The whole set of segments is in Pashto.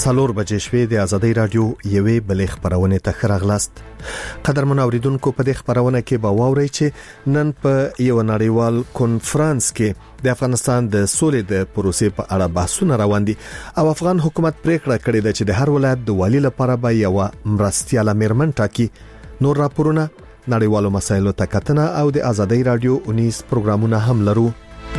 څلور بجې شوې د ازادي رادیو یوې بلې خبرونه ته خراغلاست. قدرمن اوریدونکو په دې خبرونه کې به واورئ چې نن په یو نړیوال کنفرانس کې د افغانستان د سولې د پروسې په اړه بحثونه روان دي او افغان حکومت پریکړه کړې ده چې د هر ولایت د والی لپاره به یو مرستياله میرمن ټاکي. نور راپورونه، نړیوالو مسایلو ته کتنه او د ازادي رادیو 19 پروګرامونه هم لرو.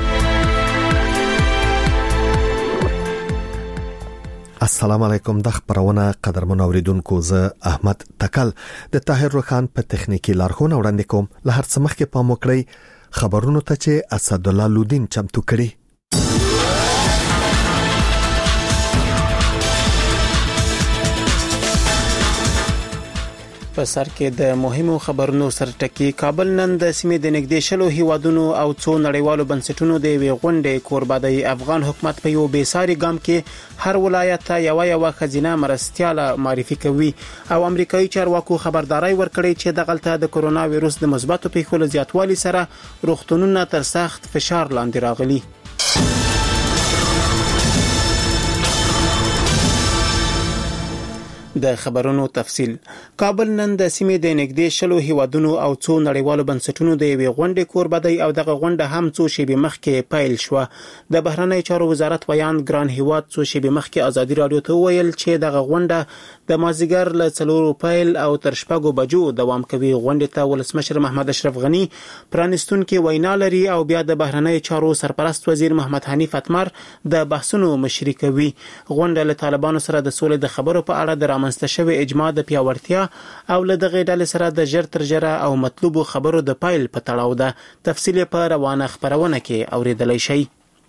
السلام علیکم. د خبرونه قدرمن اوریدونکو، زه احمد تکل د طاهر روخان په تخنیکی لارښوونه وړاندې کوم. له هر څه مخکې پام وکړئ خبرونو ته چې اسد الله لودین چمتو کړي. په سر کې د مهمو خبرونو سرټکی. کابل نن د سیمې د نږدې شلو هیوادونو او څو نړیوالو بنسټونو د یوې غونډې کوربه دی. افغان حکومت په یو بیساري ګام کې هر ولایت ته یو خزینه مرستياله معرفي کوي او امریکایي چارواکو خبرداري ورکړي چې د غلطه د کرونا وایروس د مثبتو پیښو زیاتوالي سره روغتونونه تر سخت فشار لاندې راغلي. د خبرونو تفصيل. کابل نن د سیمې د نږدې شلو هیوادونو او څو نړیوالو بنسټونو د یوې غونډې کوربه دی او دغه غونډه هم څو شېبې مخکې پیل شو. د بهرنی چارو وزارت ویان ګران هیواد څو شېبې مخکې ازادي رادیو ته ویل چې دغه غونډه د مازیګر له 4 پیل او تر 6 بجو دوام کوي. غونډه ته ولسمشر محمد اشرف غنی پرانستون کې وینا لري او بیا د بهرنی چارو سرپرست وزیر محمد حنیف اتمر د بحثونو مشري کوي. غونډه له طالبانو سره د سولې د خبرو په اړه د مستشوي اجماع د پیاوړتیا او له دغه ډلې سره د ژر تر ژره او مطلوبو خبرو د پایل په تړاو ده. تفصیل په روانه خبرونه کې اوریدلای شئ.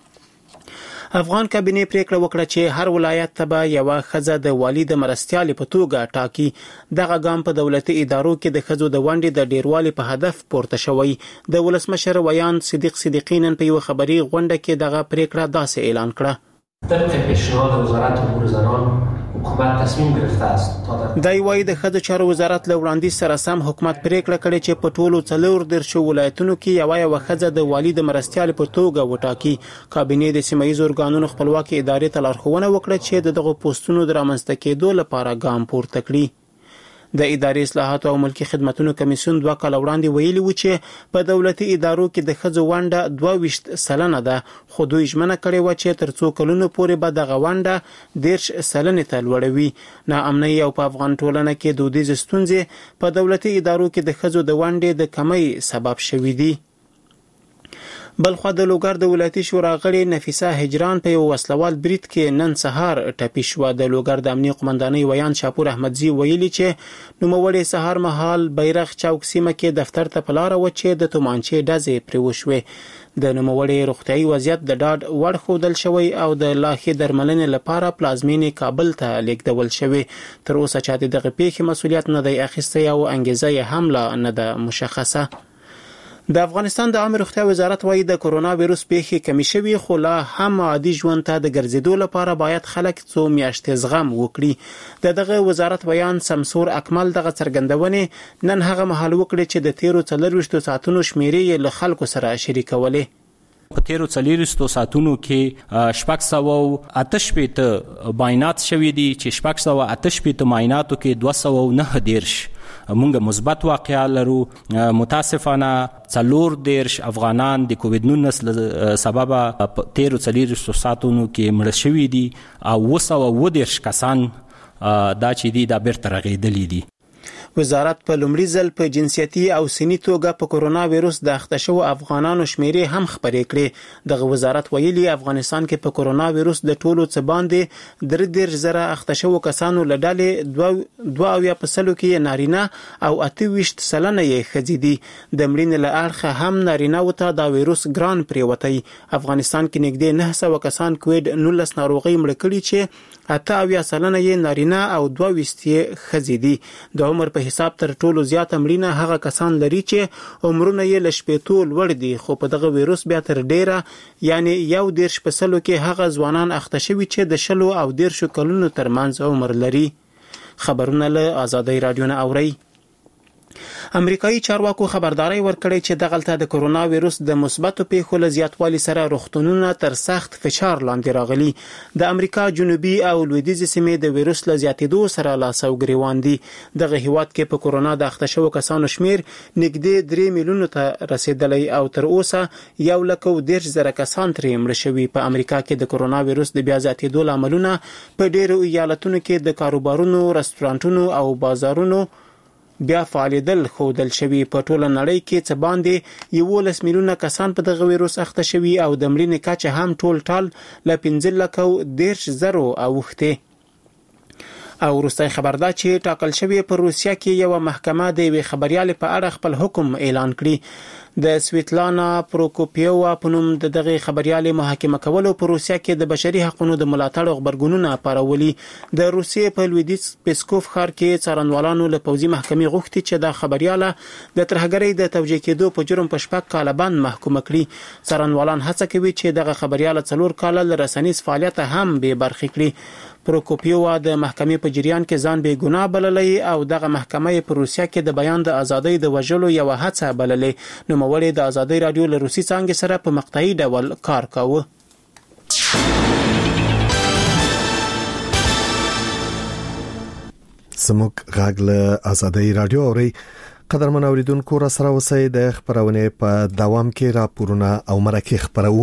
افغان کابینه پریکړه وکړه چې هر ولایت ته یو خزه د والی د مرستيالي په توګه ټاکي. دغه ګام په دولتي ادارو کې د خزو د ونډې د ډیروالي په هدف پورته شوی. د ولسمشر ویان صدیق صدیقین په یو خبري غونډه کې دغه پریکړه داسې اعلان کړه. طبق پیشنهاد وزارت امور زنان حکومت تصمیم گرفته است. د وای د ښځو چارو وزارت له وړاندیز سره سم حکومت پریکړه کړې چې په ټولو 4 ولایتونو کې یو خزه د والی د مرستيال په توګه وټاکي. کابینه د سیمایي ارګانونو خپلواکي ادارې ته لارښوونه وکړه چې دغه پوسټونو د رامنځته کېدو لپاره ګام پورته کړي. د اداري اصلاحات او ملکی خدماتو کمیسیون 2 کال وړاندې ویلي و چې په دولتي ادارو کې د خځو ونډه 22% ده، خو دوی ژمنه کړې و چې تر څو کلونو پورې به دغه ونډه 10% ته لوړوي. ناامنۍ او په افغان ټولنه کې دودیز ستونزې په دولتي ادارو کې د خځو د ونډې د کمی سبب شوي دي. بلخو د لوګر د ولایتي شورا غړي نفیسه هجران په یو وسلوال برید کې نن سهار ټپي شو. د لوګر د امنیه قومندانۍ ویان شاپور احمدزي ویلي چې نوموړی سهار مهال بیرغ چوک سیمه کې دفتر ته پلار و چې د تومانچې ډزې پرې وشوې. د نوموړی روغتيایي وضعیت د ډاډ وړ ښودل شوی او د لاښې درملنې لپاره پلازمینې کابل ته لیږدول شوی. تر اوسه چې دغه پیښې مسولیت نه دی اخیستی او انګیزه یې هم لا نه ده مشخصه. د افغانستان د عامه روغتیا وزارت وايي د کرونا وایروس پیښې کمی شوي، خو لا هم عادي ژوند ته د ګرځېدو لپاره باید خلک څو میاشتې زغم وکړي. دغه وزارت بیان سمسور اکمل دغه څرګندونې نن هغه مهال وکړي چې د 24 ساعتونو شمیرې له خلکو سره شریکولې. په 24 ساعتونو کې 688 معاینات شوي دي چې 688 معایناتو کې 219 مونږ مثبت واقعا لرو. متاسفانه 4 افغانان د کووډ 19 سبب په 24 ساعتونو کې مړ شوي دي او 210 کسان دا چې دي دا بیرته رغېدلي دي. وزارت په لومړي ځل په جنسیتي او سني توګه په کرونا وایروس د اخته شو افغانانو شمیرې هم خبرې کړې. دغه وزارت ویلي افغانستان کې په کرونا وایروس د ټولو څه باندې 3,000 اخته شو کسانو له ډلې 2% کې نارینه او 28% یې ښځې دي. د مړینې له اړخه هم نارینه وته دا وایروس ګران پریوتی. افغانستان کې نږدې 900 کسان کووډ 19 ناروغي مړ کړي چې 88% یې نارینه او 22 یې ښځې دي. د عمر په حساب تر ټولو زیات مړینه هغه کسان لري چې عمرونه یې له 80 لوړ دي، خو په دغه وایروس بیا تر ډیره یعنی 1.0% کې هغه ځوانان اخته شوي چې د 10 او 10 کلونو ترمنځ عمر لري. خبرونه له ازادي رادیو نه اوري. امریکایي چارواکو خبرداري ورکړې چې دغلته د کرونا وایروس د مثبتو پیښو له زیاتوالي سره روغتونونه تر سخت فشار لاندې راغلي. د امریکا جنوبي او لویدیځ سیمې د وایروس له زیاتېدو سره لاس او ګریوان دي. دغه هیواد کې په کرونا د اخته شوو کسانو شمیر نږدې 3 میلیونو ته رسیدلی او تر اوسه 1,10,000 کسان ترې مړه شوي. په امریکا کې د کرونا وایروس د بیا زیاتېدو لاملونه په ډېرو ایالتونو کې د کاروبارونو، رستورانتونو او بازارونو بیا فعالیدل ښودل شوي. په ټوله نړۍ کې څه باندې 11 میلیونه کسان په دغه وایروس اخته شوي او د مړینې کچه هم ټال له 15,10,000 اوښتې. او وروستی خبر ده چې ټاکل شوی په روسیه کې یو محکمه د یوې خبريالې په اړه خپل حکم اعلان کړي. د سویتلانا پروکوپیووا په نوم د دغه خبريالې محاکمه کولو په روسیه کې د بشري حقوقو د ملاتړ خبرګونونه پارولي. د روسیې په لویدیځ پسکوف ښار کې څارنوالانو له پوځي محکمې غوښتي چې د خبرياله د ترهګرۍ د توجیه کېدو په جرم په 6 کاله باندې محکومه کړي. څارنوالان هڅه کوي چې دغه خبرياله 4 کاله له رسنیز فعالیت هم به برخې کړي. پروکوپیووا د محکمې په جریان کې ځان بې ګناه بللی او دغه محکمه په روسیه کې د بیان د ازادۍ د وژلو یو هڅه بللی. نوموړي د ازادۍ رادیو له روسي څانګې سره په مقطعي ډول کار کاوه. زموږ غږ له ازادۍ رادیو اوري. قدرمن اوریدونکو را سره اوسئ. د خبرونه په دوام کې راپورونه او مرکه خبرو.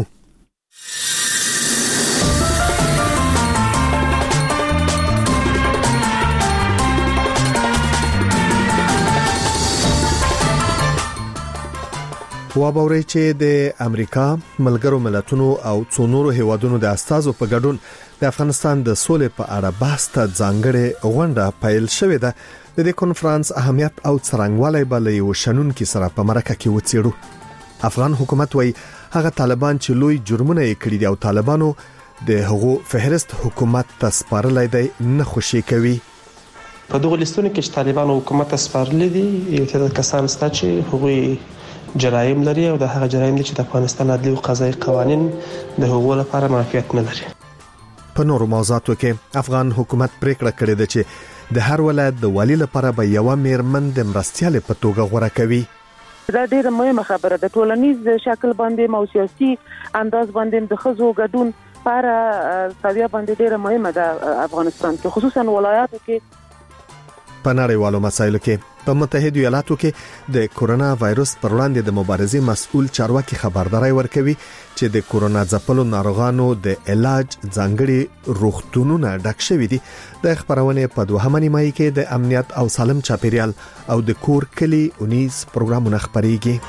وابوري چې د امریکا ملګرو ملتونو او څو نورو هیوادونو د استازو په ګډون د افغانستان د سولې په اړه بحث ته ځانګړې غونډه پیل شوې ده. د دې کنفرانس اهمیت او څرنګوالی به له یو شنونکي سره په مرکه کې وڅېړو. افغان حکومت وایي هغه طالبان چې لوی جرمونه یې کړي دي او طالبانو د هغو فهرست حکومت ته سپارلای دی نه خوشي کوي. په دغه لیستونو کې چې طالبانو حکومت ته سپارلي دي یو تعداد کسان ستا چې هغوی جرایم لري او د هغه جرایم چې د افغانستان عدلي او قضایي قوانين د هغو لپاره معافیت نه لري. په نورو موضوعاتو کې افغان حکومت پریکړه کړې ده چې د هر ولایت د والی لپاره به یو میرمن د مرستيالې په توګه غوړه کوي. دا ډیره مهمه خبره ده. ټولنیز شکل باندې او سیاسي انداز باندې د خزو ګډون پر ساویا باندې ډیره مهمه ده افغانستان کې، خصوصا ولایاتو کې. په نړیوالو مسایلو کې په متحده ایالاتو کې د کرونا وایروس پر وړاندې د مبارزې مسؤل چارواکي خبرداري ورکوي چې د کرونا ځپلو ناروغانو د علاج ځانګړي روغتونونه ډک شوي دي. د خبرونه په 2 نیمایي کې د امنیت او سالم چاپیریال او د کور کلی اونیز پروګرامونه خبريږي.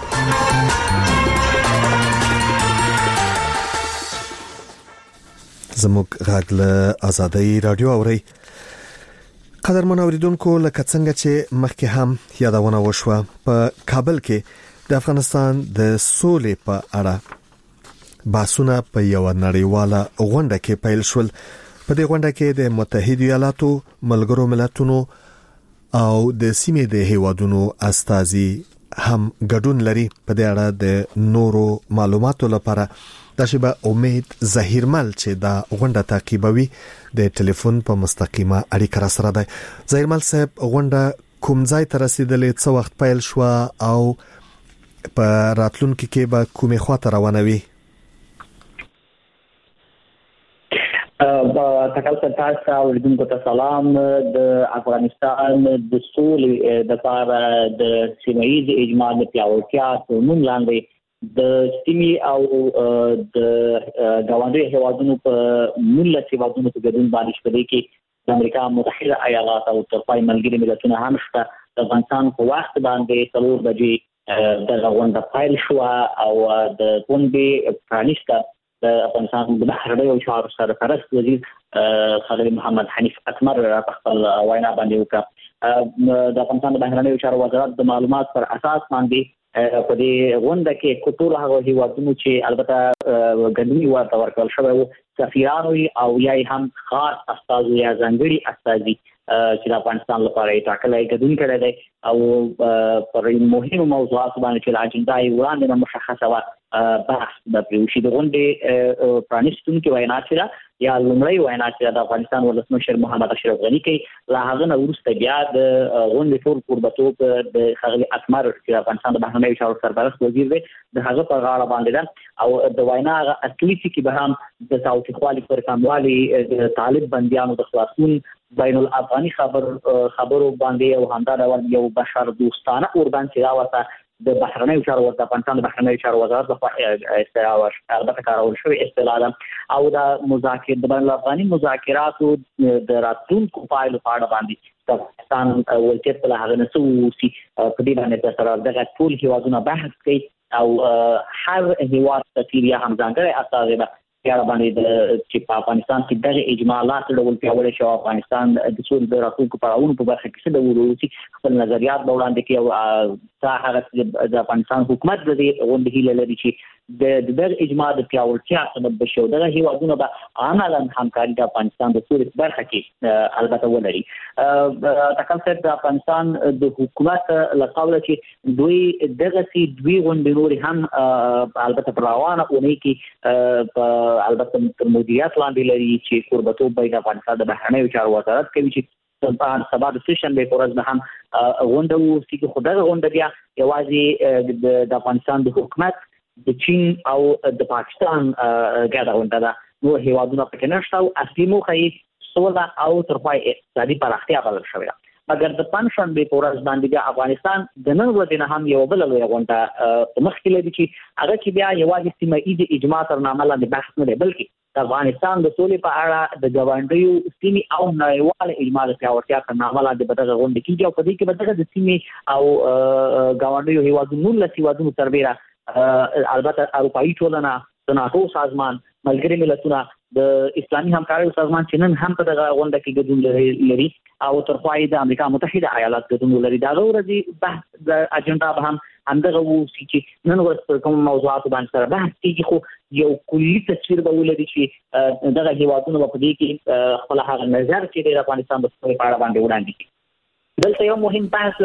زموږ غږ له ازادۍ رادیو اوري. قدرمن اوریدونکو لکه څنګه چې مخکې هم یادونه وشوه په کابل کې د افغانستان د سولې په اړه بحثونه په یو نړیواله غونډه کې پیل شول. په دې غونډه کې د متحده ایالاتو ملګرو ملتونو او د سیمې د هیوادونو استازي هم ګډون لري. په دې اړه د نورو معلوماتو لپاره د شبا امید ظهیرمل چې دا غونډه تعقیبوي د ټلیفون په مستقیمه اړیکه را سره ده. ظهیرمل صاحب، غونډه کوم ځای ته رسیدلې، څه وخت پیل شو او په راتلونکي کې به کومې خواته روانوي؟ تاسو ته اوریدونکو ته سلام. د افغانستان د سولې د لپاره د سیمه‌ییز اجماع د پیاوړتیا په نوم لاندې د سیمې او د غونډې هیوادونو په ملت هیوادونو په ګډون باندې شپږ کې د امریکا متحده ایالات او ترپای ملګري ملتونه هم شته. د افغانستان په وخت باندې 4 بجې د غونډه پیل شو او د غونډې پرانیسته د افغانستان د بهرنیو چارو سرپرست وزیر خالد محمد حنیف اتمر په خپل وینا باندې وکړه. د افغانستان د بهرنیو چارو وزارت د معلومات پر اساس باندې په دې غونډه کې کوټور هغه هیوادونو چې البته ګډونی ورته ورکول شوی وو سفیرانو او یا هم خاص استازو یا ځانګړي استازي چې د افغانستان لپاره ټاکلې ګډون کړی دی او پر مهمو موضوعاتو باندې چې اجنډا یې وړاندې مشخصه و بحث د پریوشي د غونډې پرانیستون کې وینا چې یا لومړی وینا چې د افغانستان ولسمشر محمد اشرف غنی کې لا هغه نو ورسته بیا د غونډې ټول قربتوب د خغلی اکمر چې افغانستان د بهرنیو چارو سرپرست وزیر دی د هغه په غاړه باندې ده او د وینا اصلي کې به هم د تاوتریخوالي پر کموالي د طالب بنديانو د خلاصون بین الافغاني خبرو باندې او همدارال یو بشر دوستانه اوربان چې راوته د بهرنیو چارو وزارت افغانستان د بهرنیو چارو وزارت په استعاره البته کارول شوی اصطلاح او د مذاکرات د بین الافغاني مذاکراتو د راتلونکو پایلو په اړه باندې افغانستان ولکت له هغه نسو سي په دې باندې د سره دغه ټول هیوادونو بحث کوي او هر هیواد تفصیلي هم ځانګړي اساسه پیاړه باندې د چې په افغانستان کې دغه اجمالات ډول پیاوړی شو افغانستان د ټول د راتلونکو پړاوونو په برخه کې څه ډول وروسي خپل نظریات وړاندې کوي او هغه د افغانستان حکومت د دې غونډې هیله لري چې د دغه اجماع د پیاوړتیا سبب بشو دغه هیوادونه به عملاً همکاري د افغانستان د ټول برخه کې البته ولري تکل څه د افغانستان د حکومت لقاوله چې دوی دغه سي دوی غونډې نور هم البته پر روانه اونۍ کې البته مدیریت لاندې لري چې قربتوب بین افغانستان د بهرنیو چارو وزارت کوي چې سبا د سیشن به پورز به هم غونډه وو چې خدای غونډه بیا یوازې د افغانستان د حکومت د چین او د پاکستان ګډه غونډه ده نو هیوادونه پکې نشته او اصلي موخه یې سوله او ترپای اقتصادي پراختیا بلل شوې ده مګر د پنځشنبه په ورځ باندې افغانستان د نن ورځې نه هم یو بل لوی غونډه مخکې لري چې هغه کې بیا یوازې سیمه ایز اجماع تر نامه لاندې بحث نه دی بلکې د افغانستان د سولې په اړه د ګاونډیو سیمې او نړیوال اجماع د پیاوړتیا تر نامه لاندې به دغه غونډه کیږي او په دې کې به دغه د سیمې او ګاونډیو هیوادونو له هیوادونو تربیره البته اروپایي ټولنه د ناتو سازمان ملګری ملتونه د اسلامي همکارۍ سازمان چې نن هم په دغه غونډه کې ګډون لري او ترخوای د امریکا متحده ایالات ګډون لري دا ورځي بحث د اجنډا به هم همدغه وو چې نن ورځ کوم موضوعات باندې سره بحث کیږي خو یو کلی تصویر به ولري چې دغه هیوادونه په دې کې خپل هغه نظر چې د افغانستان د ستونزې په اړه باندې وړاندې کړي دلته یو مهم بحث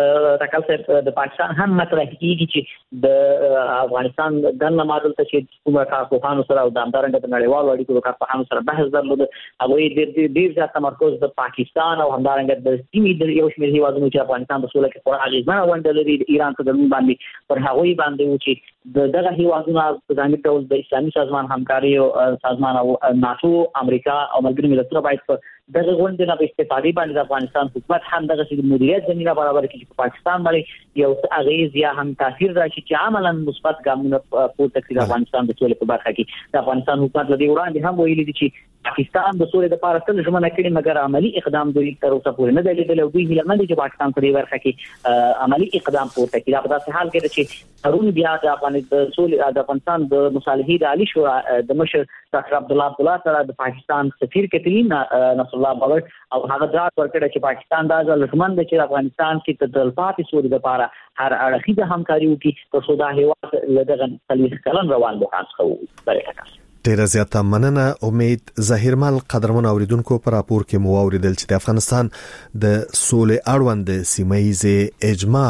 تکل څه د پاکستان هم مطرح کیږي چې د افغانستان دنه ماډل ته چې کومه کارپوهانو سره او د همدارنګه د نړیوالو اړیکو د کارپوهانو سره بحث درلود هغه ډیر ځات تمرکز د پاکستان او همدارنګه د سیمې د یو شمېر هیوادونو چې افغانستان په سوله کې خورا اغیزمنه ونډه لري د ایران په ګډون باندې پر هغوی باندې و چې دغه هیوادونه په ځانګړي ډول د اسلامي سازمان همکاري او سازمان او ناتو امریکا او ملګري ملتونه باید دغه غونډې نه په استفادې باندې د افغانستان حکومت هم دغه د مدیریت زمينه برابر کړي چې پاکستان باندې یو اغیز یا هم تاثیر راشي چې عملاً مثبت ګامونه پورته کړي افغانستان د ټول په برخه کې د افغانستان حکومت لدی وړاندې هم ویلي دي چې پاکستان د سولې لپاره څه ژمنه کړې مګر عملی اقدام دوی تر اوسه پورې نه دی لیدل او دوی هیله مند دي چې پاکستان په دې برخه کې عملی اقدام پورته کړي په داسې حال کې چې ترون بیا د افغانستان د مصالحې د عالی شورا د مشر ډاکټر عبدالله سره د پاکستان سفیر کترین نصر الله باور او هغه ځات ورکړي چې پاکستان دا ځلمن د چې افغانستان کې د تلپاتې سولې لپاره هر اړخیزه همکاري وکړي تر څو دا هیواد لدغه 30 کلن روان بحث کوي برکت ډیره زیاته مننه امید ظاهرمل قدرمن اوریدونکو پر راپور کې مو اوریدل چې د افغانستان د سولې اړوند سیمایي اجماع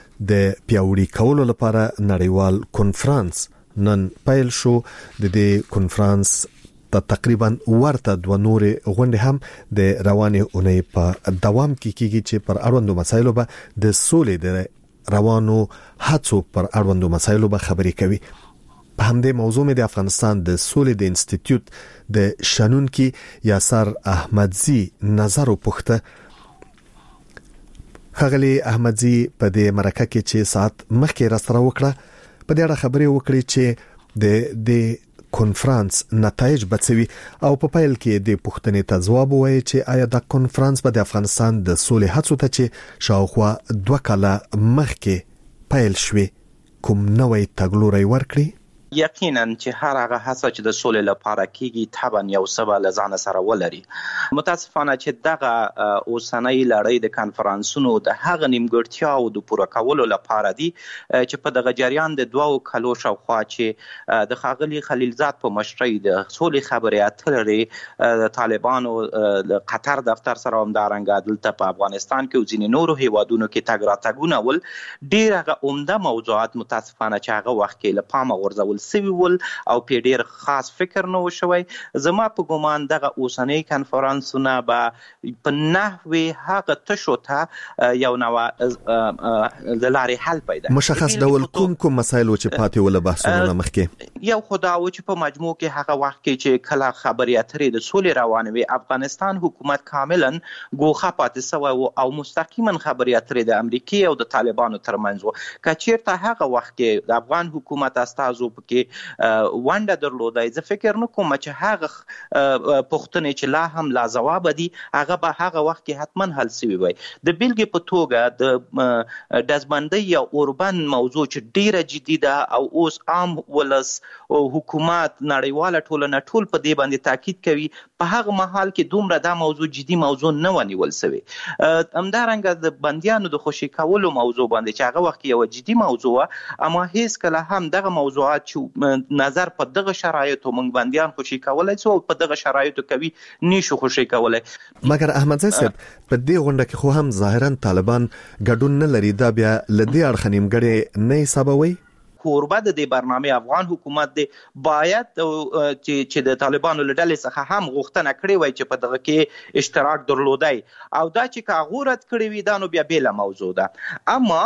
د پیاوړي کولو لپاره نړیوال کنفرانس نن پیل شو د دې کنفرانس ته تقریبا ورته دوه نورې غونډې هم د روانې اونۍ په دوام کې کیږي چې پر اړوندو مسایلو به د سولې د روانو هڅو پر اړوندو مسایلو به خبرې کوي په همدې موضوع مې د افغانستان د سولې د انسټیټیوټ د شنونکي یاسر احمدزي نظر وپوښته خغلی احمدزي په دې مرکه کې چې ساعت مخکې راستره وکړه په دې اړه خبرې وکړي چې د کنفرانس نتایج بڅوي او په پیل کې د پوښتنې ته ځواب وایي چې آیا د کنفرانس په د افغانستان د سولې هڅو ته چې شاوخوا 2 کاله مخکې پیل شوه کوم نوې تګلوري ورکړي یقینا چې هر هغه هڅه چې د سولې لپاره کیږي طبعا یو څه به له ځان سره ولري. متاسفانه چې دغه اوسنۍ لړۍ د کانفرنسونو د هغه نیمګړتیاو د پوره کولو لپاره دي چې په دغه جریان د 2 کالو شاوخوا چې د ښاغلي خلیلزاد په مشرۍ د سولې خبرې اترې د طالبانو د قطر دفتر سره همدارنګه دلته په افغانستان کې او ځینې نورو هیوادونو کې تګ راتګونه ول، ډېر هغه عمده موضوعات متاسفانه چې هغه وخت کې له پامه غورځول سوي ول او په ډیر خاص فکر نه وشوي. زما په ګومان دغه اوسنۍ کانفرنسونه به په نحوی هغه تشو ته یو نوع د لارې حل پیدا مشخص ډول کوم مسایل چې پاتې ول بحثونه مخکې یو خداو چې په مجموع کې هغه وخت کې چې کله خبرې اترې د سولې روانوي افغانستان حکومت کاملا ګوښه پاتې سوی او مستقیما خبرې اترې د امریکای او د طالبانو ترمنځ و. کچیرته هغه وخت کې د افغان حکومت استازو کې وانډه درلودای، زه فکر نه کوم چې هغه پوښتنې چې لا هم لا جواب دي هغه به هغه وخت کې حتما حل شوی وي. د بیلګې په توګه د دزبندۍ یا اوربن موضوع چې ډیره جدي ده او اوس عام ولس او حکومت نړیواله ټولنه ټول په دې باندې تاکید کوي، په هغه محل کې دومره دا موضوع جدي موضوع نه ونیول شوی. همدارنګه د بندیانو د خوشي کولو موضوع باندې چې هغه وخت یو جدي موضوع اما هیڅ کله هم دغه موضوعات چې نظر په دغه شرایطو موږ بندیان خوشي کولای شو او په دغه شرایطو کوي نشو خوشي کولای. مګر احمد صاحب په دې غونډه کې خو هم ظاهرا طالبان ګډون نه لري، دا بیا لدی اړخ نیمګړی نه حسابوي. کوربه د دې برنامه افغان حکومت دی باید چې د طالبانو له ډلې څخه هم غوښتنه کړې وای چې په دغه کې اشتراک درلودای او دا چې کاغورت کړی وي دا نو بیا بیل موضوع ده. اما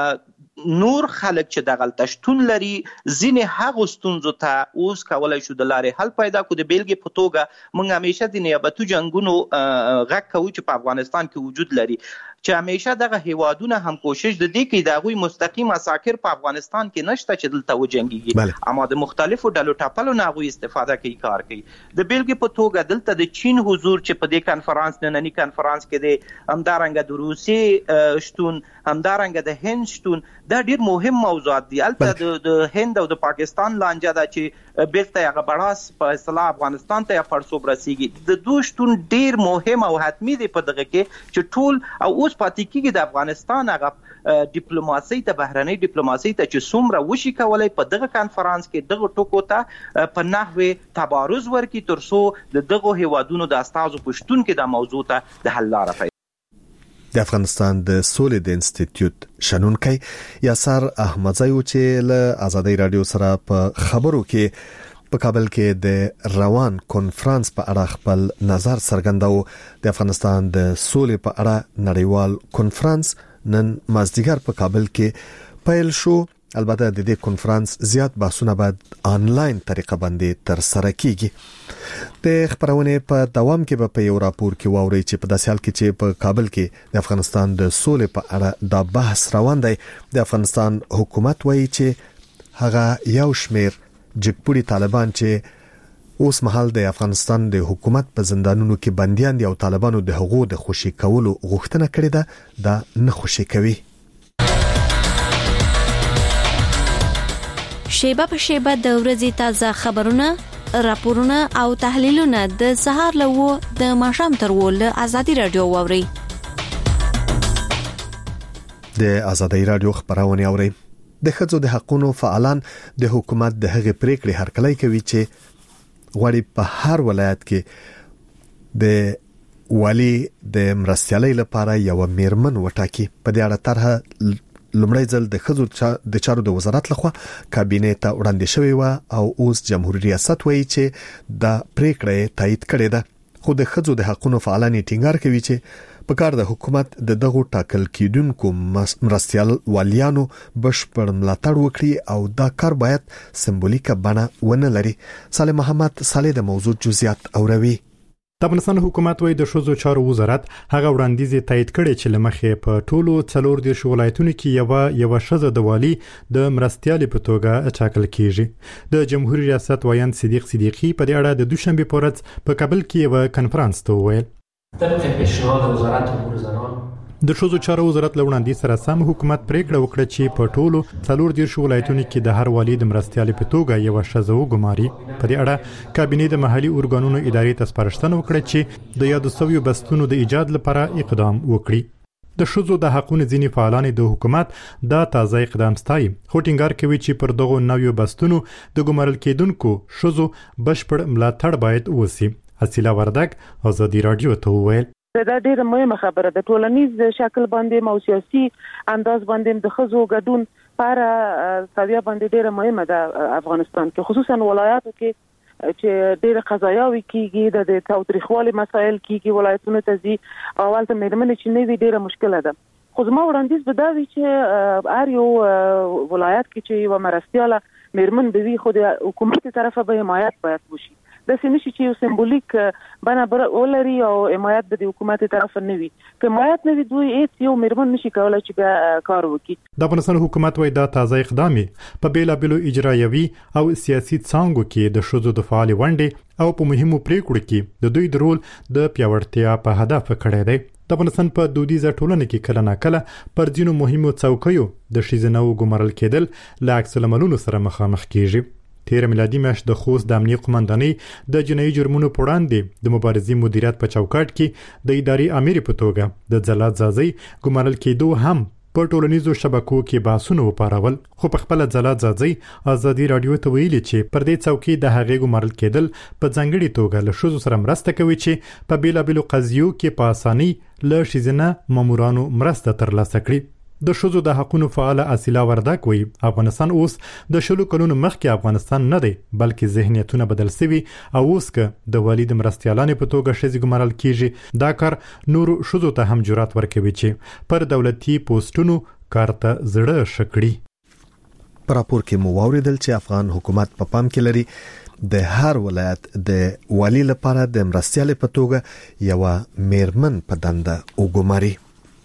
نور خلک چې دغه تشتون لري ځینې هغه ستونزو ته اوس کولای شو د لارې حل پیدا کړو. د بیلګې په توګه موږ همیشه د نیابتي جنگونو غږ کوو چې په افغانستان کې وجود لري، چې همیشه دغه هیوادونه هم کوشش د دې کوي د هغوی مستقیم اساکر په افغانستان کې نشته چې دلته وجنګيږي، اما د مختلفو ډلو ټاپلو نه هغوی استفاده کوي کار کوي. د بیلګې په توګه دلته د چین حضور چې په دې کانفرنس نننی کانفرنس کې دی، همدارنګه د روسیې شتون، همدارنګه د هند شتون، دا ډیر مهم موضوعات دي. البته د هند او د پاکستان لانجه ده چې بیرته هغه بڑاس په اصطلاح افغانستان ته پړسوب رسیږي. د دوی شتون ډیر مهم او حتمی دی په دغه کې چې ټول او اوس پاتې کېږي د افغانستان هغه ډیپلوماسي ته بهرنۍ ډیپلوماسي ته چې څومره وشي کولای په دغه کانفرنس کې دغه ټکو ته په نحوه تبارز ورکړي ترڅو د دغه هیوادونو د استازو پښتون کې د موضوع ته د حل لاره د افغانستان د سولې د انسټیټیوټ شنونکي یاسر احمدزی چې له آزادۍ رادیو سره په خبرو کې په کابل کې د روان کنفرانس په اړه خپل نظر څرګنداو. د افغانستان د سولې په اړه نړیوال کنفرانس نن مازدیګر په کابل کې پیل شو. البته د دې کنفرانس زیات بحثونه بعد آنلاین طریقه باندې تر سره کیږي. د خبرونه په دوام کې په یو راپور کې واوري چې په داسې حال کې چې په کابل کې د افغانستان د سولې په اړه دا بحث روان دی، د افغانستان حکومت وایي چې هغه یو شمیر جګپوړي طالبان چې اوس مهال د افغانستان د حکومت په زندانونو کې بنديان دي او طالبانو د حقوقو د خوشي کولو غوښتنه کړې ده، دا نه خوشي کوي. شیبه په شیبه د ورځې تازه خبرونه، راپورونه او تحلیلونه د سهار له د ماښام تر ول آزادۍ رادیو واوري. د آزادۍ رادیو خبرونه اوري. د ښځو د حقوقو فعالان د حکومت د هغې پریکړې هرکلی کوي چې غواړي په هر ولایت کې د والی د مرستیالۍ لپاره یو میرمن وټاکي. په دې اړه طرحه لومړی ځل د ښځو د چارو د وزارت لخوا کابینه ته وړاندې شوې و او اوس جمهوریت ریاست وایي چې دا پریکړه تایید کړې ده. خو د ښځو د حقوقو فعالان ټینګار کوي چې په کار د حکومت د دغه ټاکل کیدونکو مرستیال والیانو بشپړ ملاتړ وکړي او دا کار باید سمبولیکه بڼه ونه لري. صالح محمد صالح د موضوع جزئیات اوروي. د افغانستان حکومت وایي د ښځو چارو وزارت هغه وړاندیز تایید کړي چې لمخې په ټولو 14 ولایتونو کې یو ښځه د والی د مرستیال په توګه ټاکل کیږي. د جمهوریت ریاست وایي صدیق صدیقی په دې اړه د دوشنبه په ورځ په کابل کې یو کانفرنس ته وویل. طبق پیشنهاد وزارت امور زنان د ښځو چارو وزارت له وړاندیز سره سم حکومت پریکړه وکړه چې په ټولو 14 ولایتونو کې د هر والي د مرستیالې په توګه یو ښځه وګماري. په دې اړه کابینې د محلي ارګانونو ادارې ته سپارښتنه وکړه چې د یادو شویو بستونو د ایجاد لپاره اقدام وکړي. د ښځو د حقونو ځینې فعالان د حکومت دا تازه اقدام ستایي، خو ټینګار کوي چې پر دغو نویو بستونو د ګمارل کېدونکو ښځو بشپړ ملاتړ باید وشي. حسیله وردک ازادي رادیو ته وویل دا ډیره مهمه خبره ده. ټولنیز شکل باندې او سیاسي انداز باندې د ښځو ګډون پر سویا باندې ډیره مهمه ده افغانستان کې، خصوصا ولایاتو کې چې ډیره قضایاوي کیږي د تاوتریخوالي مسایل کیږي، ولایتونو ته ځي او ولته مېرمنې چې نه وي ډیره مشکله ده. خو زما وړاندیز به دا وي چې هر یو ولایت کې چې یو مرستیاله مېرمن به وي، خو د حکومت طرفه به حمایت باید وشي. د سینشي چې یو سمبولیک بنا ولري او حمایت د حکومت طرف نه وي. که حمایت نه وي دوی هیڅ یو مېرمن نشي کولای چې بیا کار وکړي. د افغانستان حکومت وايي دا تازه اقدام په بیلابېلو اجرایوي او سیاسي څانګو کې د ښځو د فعال ونډې او په مهمو پریکړو کې د دوی د رول د پیاوړتیا په هدف کړی دی. د افغانستان په دودیزه ټولنه کې کله ناکله پر ځینو مهمو څوکیو د ښځینه ګمارل کېدل له عکس العملونو سره مخامخ کیږي. تیر میلادي میاشت د خوست د امنیه قومندانۍ د جنایي جرمونو په وړاندې د مبارزې مدیریت په چوکاټ کې د ادارې امیر په توګه د ځلا ځاځي ګمارل کېدو هم په ټولنیزو شبکو کې بحثونه وپارول. خو په خپل ځلا ځاځي ازادي رادیو ته ویلي چې پر دې څوکۍ د هغې ګمارل کېدل په ځانګړي توګه له ښځو سره مرسته کوي چې په بیلابېلو قضیو کې په اسانۍ له ښځینه مامورانو مرسته ترلاسه کړي. د ښځو د حقونو فعاله اصیله وردک وایي افغانستان اوس د 10 کلونو مخکې افغانستان نه دی، بلکې ذهنیتونه بدل شوي او اوس که د والي د مرستیالانې په توګه ښځې ګمارل کیږي، دا کار نورو ښځو ته هم جرأت ورکوي چې پر دولتي پوسټونو کار ته زړه ښه کړي. په راپور کې مو واوریدل چې افغان حکومت په پام کې لري د هر ولایت د والي لپاره د مرستیالې په توګه یو مېرمن په دنده وګماري.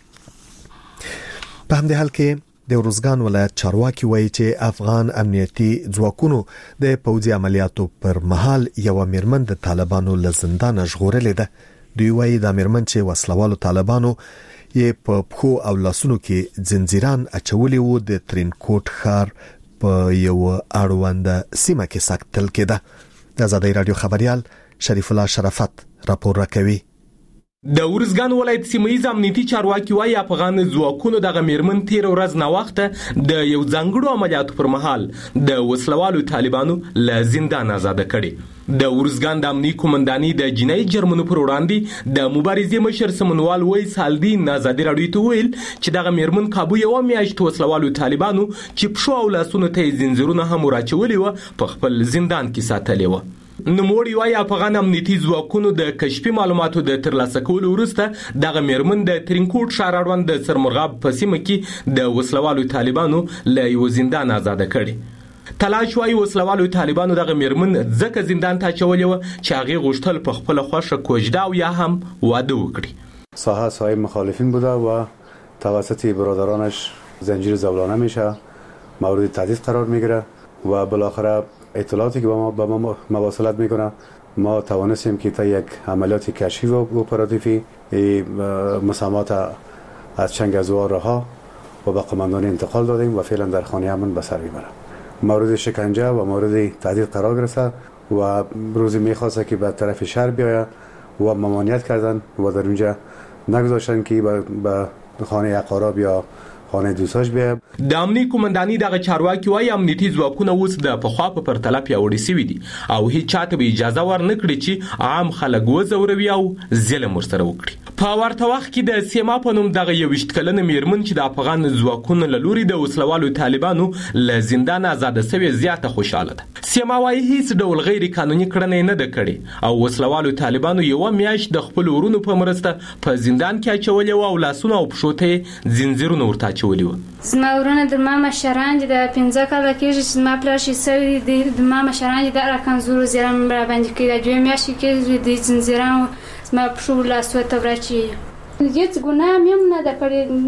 په همدې حال کې د ورزګان ولایت چارواکي وایي چې افغان امنیتي ځواکونو د پوځي عملیاتو پر مهال یو مېرمن د طالبانو له زندانه ژغورلې ده. دوی وایي دا مېرمن چې وسلوالو طالبانو یې په پښو او لاسونو کې زنجیران اچولي وو د ترینکوټ ښار په یو اړوند سیمه کې ساتل کېده. د آزادۍ رادیو خبريال شریف الله شرافت راپور راکوي. د ورزګان ولایت سیمایي امنیتي چارواکي وايي افغان ځواکونو د غمیرمن تیر ورځ نه وخته د یو ځانګړو عملیاتو پر مهال د وسلوالو طالبانو له زندان آزاد کړي. د ورزګان د امنیتي قومندانۍ د جنایي جرمونو پر وړاندې د مبارزې مشر سمنوال وایس الدین آزادي رادیو ته ویل چې د غمیرمن کابو یو میاشت وسلوالو طالبانو چې پښو او لاسونو ته زنجیرونه هم راچولي و په خپل زندان کې ساتلي و. نوموړي وايي افغان امنیتي ځواکونو د کشفي معلوماتو د ترلاسه کولو وروسته دغه مېرمن د ترینکوټ ښار اړوند د سرمرغاب په سیمه کې د وسلوالو طالبانو له یو زندان آزاد کړي. تلاش وايي وسلوالو طالبانو دغه مېرمن ځکه زندان ته اچولې وه چې هغې غوښتل په خپله خوښه کوژده او یا هم واده وکړي. ساحه مخالفین بوده و توسط برادرانش زنجیر زولانه میشه، مورد تهدید قرار میگیره و بالاخره اطلاعاتی که با ما مواصلت میکنه ما توانستیم که تا یک عملیات کشفی و اپراتیوی مسامات از چنگ ازوار رها و به قماندانی انتقال دادیم و فعلا در خانه امن به سر میبرم. مورد شکنجه و مورد تهدید قرار گرفته و روزی میخواسته که به طرف شهر بیاید و ممانعت کردن و در اونجا نگذاشتن که به خانه اقارب یا خانه دوستاش بیا. د امنیتي قومندانۍ دغه چارواکي وايي امنیتي ځواکونه اوس د پخوا په پرتله پیاوړي شوي دي او هیڅ چاته به اجازه ورنه کړي چې عام خلک وځوروي او ظلم ورسره وکړي. په ورته وخت کې د سیما په نوم دغه 21 کلنه مېرمن چې د افغان ځواکونو له لوري د وسلوالو طالبانو له زندان آزاده شوې زیاته خوشاله ده. سیما وايي هیڅ ډول غیر قانوني کړنې نه ده کړې او وسلوالو طالبانو یو میاشت د خپل ورونو په مرسته په زندان کې اچولې او لاسونه او پښو ته زنجیرونه ورته اچولي وو. زما ورونه د ما مشران دي د 15 کاله کېږي چې زما پلار شي سوي دي د ما مشران دي د راکنزورو زیرم را باندې کې د دوه میاشتې کې د زنجیران زما پښو لاسو ته ورچی هیڅ ګناه مې نه ده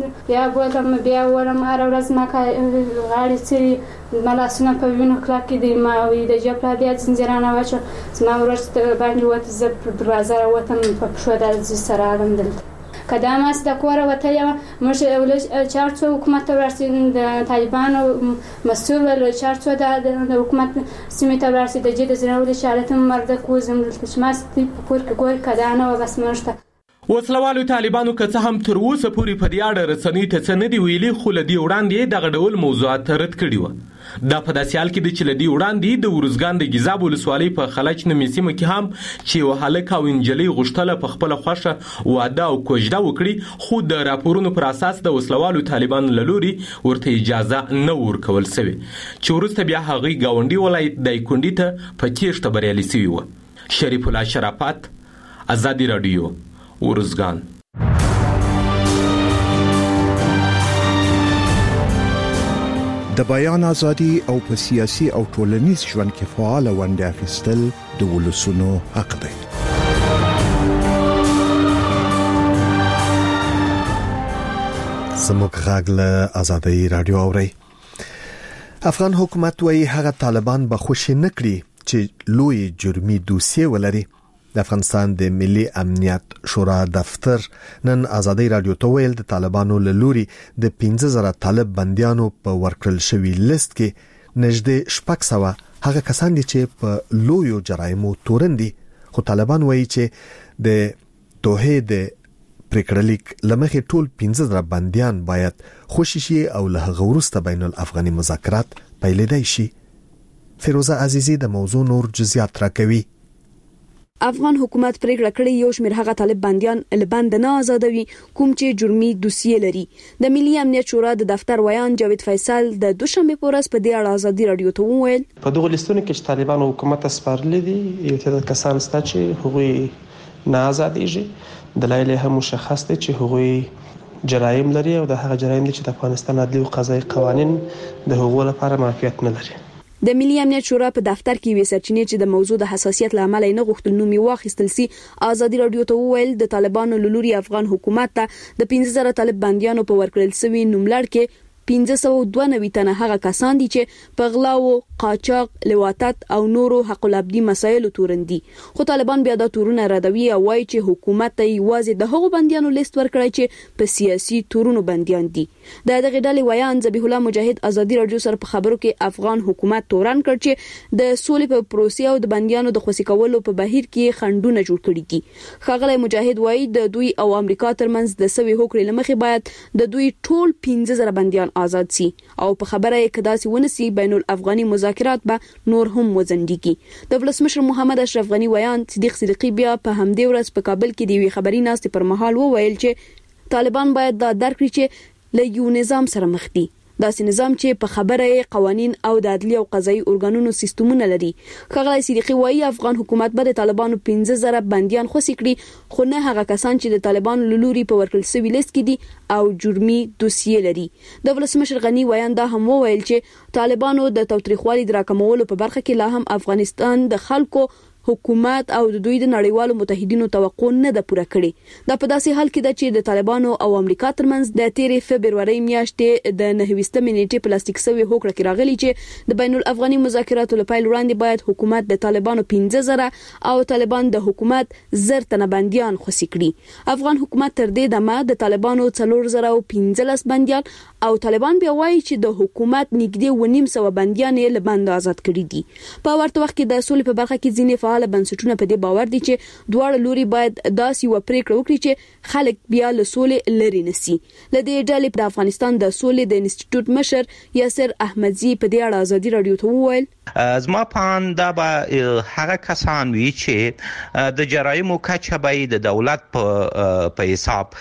کړې. بیا ورم هر ورځ ما غاړې څیري ما لاسونه په وینو کلکې دي ما د جپلا بیا زنجیرانه واچو زما ورځ باندې وته زه په دروازه راوتم په پښو د سره آرام دلته کدام است د کور وته موږ ول چارڅو حکومت ورسې د طالبانو مسؤل ول چارڅو د حکومت سیمه ته ورسې د جدي زناول شالت مرده کوزم شماست کور کور کدانه و بس مرشته وسلوالو طالبانو که څه هم تر اوسه پورې په دې اړه رسنۍ ته څه نه دی ویلي خو له دې وړاندې دغه ډول موضوعات رد کړي وو دا په داسې حال کې دی چې له دې وړاندې د ورزګان د ګیزاب ولسوالۍ په خلج نومې سیمه کې هم چې یو هلک او نجلۍ غوښتله په خپله خوښه واده او کوژده وکړي خو د راپورونو پر اساس د وسلوالو طالبانو له لورې ورته اجازه نه ورکول سوې چې وروسته بیا هغوی ګاونډي ولایت دایکنډي ته په تیښته بریالي سوي وو شریف الله شرافت ازادي راډیو ورزګان د بیان ازادي او په سیاسي او ټولنیز ژوند کې فعال ونډه اخیستل د ولسونو حق دی. زموږ غږ له ازادي رادیو اوري. افغان حکومت وايي هغه طالبان به خوشی نکړي چې لوی جرمي دوسیه ولري. د افغانستان د ملي امنیت شورا دفتر نن ازادي رادیو ته ویل د طالبانو له لوري د 15000 طالب بنديانو په ورکړل شوی لیست کې نږدې 600 هغه کسان دي چې په لویو جرایمو تورندي خو طالبان وایي چې د توحید پریکړلیک لمخې ټول 15000 بنديان باید خوشی شي او له غورسته بین الافغاني مذاکرات پیلېدای شي. فیروزه عزیزی د موضوع نور جزئیات راکوي. افغان حکومت پریکړه کړې یو شمېر هغه طالب بنديان له بند نه آزادوي کوم چې جرمي دوسیه لري. د ملي امنیت شورا د دفتر ویان جاوید فیصل د دوشنبه په ورځ په دې اړه ازادي رادیو ته وویل په دغه لیستونو کې چې طالبان حکومت سپارلي دي یو تعداد کسان ستا چې هغوی نه آزادېږي دلایل هم مشخص دي چې هغوی جرایم لري او د هغه جرایم دي چې د افغانستان عدلي او قضایي قوانین د هغو لپاره معافیت نه لري. د ملي امنیت شورا په دفتر کې وی سرچینې چې د موضوع د حساسیت لامل نه غوښتل نوم یې واخیستل سي ازادي رادیو ته وویل د طالبانو لوري افغان حکومت ته د 15000 طالب بنديانو په ورکړل سوي نوملړ کې 1592 تنه هغه کسان دي چې په غلاو، قاچاق، لواطت او نورو حق العبدي مسایلو تورندي خو طالبان بیا د تورونه ردوي او وايي چې حکومت ته یوازې د هغو بنديانو لیست ورکړی چې په سیاسي تورونو بنديان دي. د دغه ډلې ویان ذبیح الله مجاهد ازادي رادیو سره په خبرو کې افغان حکومت تورن کړ چې د سولې په پروسې او د بنديانو د خوشي کولو په بهیر کې خندونه جوړ کړي دي. خغلی مجاهد وايي د دوی او امریکا ترمنځ د سوي هوکړې لمخې باید د دوی ټول 15000 بنديان آزاد سي او په خبره یې کداسي ونسي بین الافغاني مذاکرات به نور هم وزندګي. د ولسمشر محمد اشرف غنی ویان صدیق صدیقی بیا په همدې ورځ په کابل کې د وی خبري ناستې پر مهال وویل چې طالبان باید دا درک کړي چې له یو نظام سره مخ دي داسې نظام چې په خبره یې قوانين او د عدلي او قضایي ارګانونو سیستمونه لري. خغلی صدیقی وایي افغان حکومت به د طالبانو 15000 بنديان خوشي کړي خو نه هغه کسان چې د طالبانو لوري په ورکړل سوي لیست کې دي او جرمي دوسیه لري. د ولسمشر غنی ویان دا هم وویل چې طالبانو د توتریخوالي د راکمولو په برخه کې لا هم افغانستان د خلکو حکومت او د دوی د نړیوالو متحدینو توقع نه ده پوره کړې. دا په داسې حال کې ده چې د طالبانو او امریکا ترمنځ د 13 فبرवरी میاشتې د 9 نیټې پلاستیک سوي هوکړه کې راغلي چې د بین الافغاني مذاکراتو لپاره وړاندې باید حکومت د طالبانو 15000 او طالبان د حکومت 1000 تنه بنديان خوشي کړي. افغان حکومت تر دې دمه د طالبانو 4015 بنديان او طالبان بیا وایي چې د حکومت نږدې 900 بنديان له بند آزاد کړي دي. په ورته وخت کې د سولې په برخه کې ځینې فعال بنسټونه په دې باور دي چې دواړه لوري باید داسې و پریکړه وکړي چې خلک بیا له سولې لري نسی. لدې ډلې د افغانستان د سولې د انسټیټیوټ مشر یاسر احمدزي په دې اړه ازادي رادیو ته وویل زما پان دا به هغه کسان وی چې د جرایمو کچه به د دولت په حساب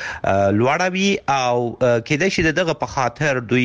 لوړوي او کېدای شي دغه په خاطر دوی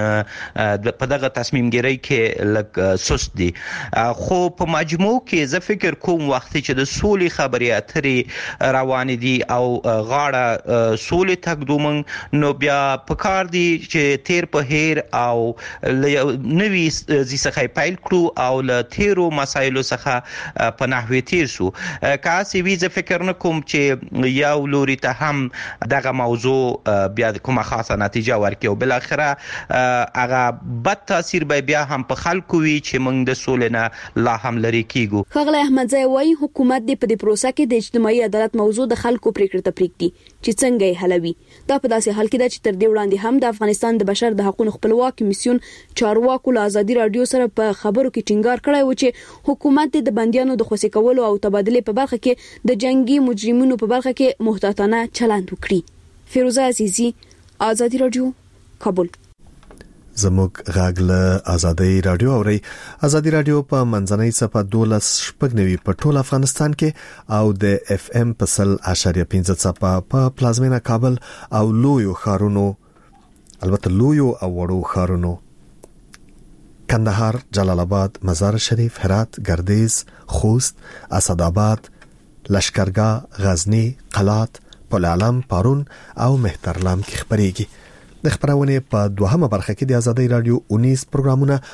په دغه تصمیم ګیری کې لږ سست دي. خو په مجموع کې زه فکر کوم وخت چې د سولې خبرې اترې روان دي او غاړه سولې تقدومن نو بیا پکار دي چې تیر په هیر او نوې ځکه پیل کړو او له تیرو مسایلو څخه په نحوی تیر سو. کاسي وی زه فکر نه کوم چې یو لوري ته هم دغه موضوع بیا کومه خاصه نتیجه ورکړي او بل بل اخره هغه بد تاثیر به بیا هم په خلکو وی چې موږ د سولې نه لا هم لري کیږو. خغله احمدزی وایي حکومت د په دې پروسه کې د اجتماعي عدالت موضوع د خلکو پریکړه ته پریږدي چې څنګه یې حلوي. دا په داسې حال کې ده چې تر دې وړاندې هم د افغانستان د بشر د حقوقو خپلواک کمیسیون چارواکو له ازادي رادیو سره په خبرو کې ټینګار کړی و چې حکومت د بندیانو د خوشي کولو او تبادله په برخه کې د جنگي مجرمینو په برخه کې محتاطانه چلند وکړي. فیروزه عزیزی، ازادي رادیو، کابل. زموږ غاګ له ازادي رادیو اوري. ازادي رادیو په منځنۍ صفه 12 په ټول افغانستان کې او د اف ام په 100.15 صفه په پلازمینه کابل او لویو خارونو، البته لویو او وړو خارونو کندهار، جلال آباد، مزار شریف، هرات، گردیز، خوست، اسداباد، لشکرګاه، غزنی، قلات، پل علم، پارون او مهترلام کې خبريږي. د خبرونه په دوهمه برخه کې د ازادي رادیو 19 پروګرامونه